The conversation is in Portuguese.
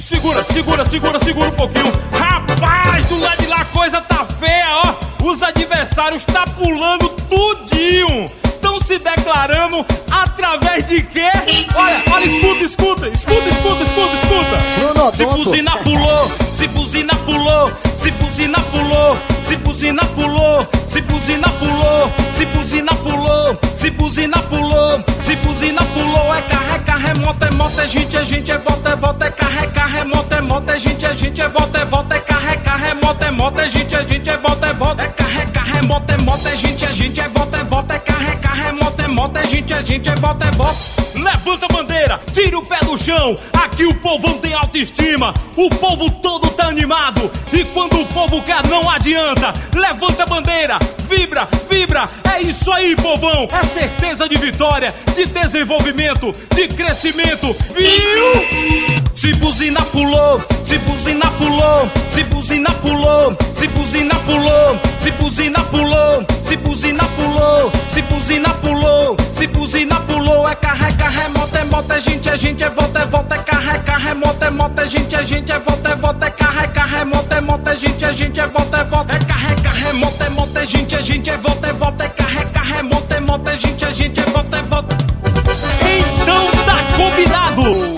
Segura um pouquinho. Rapaz, do lado de lá a coisa tá feia, ó. Os adversários tá pulando tudinho. Tão se declarando através de quê? Olha, escuta. Se buzina pulou, se buzina pulou, se buzina pulou, se buzina pulou, se buzina pulou, se buzina pulou, se buzina pulou, se buzina pulou. É carre, moto, é gente, é volta, é carre, moto, é gente, é volta, é carre, moto, é gente, é volta, é carre, moto, é gente, é volta, é carre, moto, é gente, é volta, é volta. Levanta a bandeira, tira o pé do chão. Aqui o povão tem autoestima, o povo todo tá animado. E quando o povo quer não adianta. Levanta a bandeira, vibra, é isso aí, povão. É certeza de vitória, de desenvolvimento, de crescimento, viu? Se buzina pulou, se buzina pulou, se buzina pulou, se buzina pulou, se buzina pulou, se buzina pulou, se buzina pulou, se buzina pulou. É carre, moto, é gente, é volta, é carre, moto, é gente, é volta, é carre, moto, é gente, é volta, é carre, moto, é gente, é volta, é carre, moto, é gente, é volta, é volta. Então tá combinado.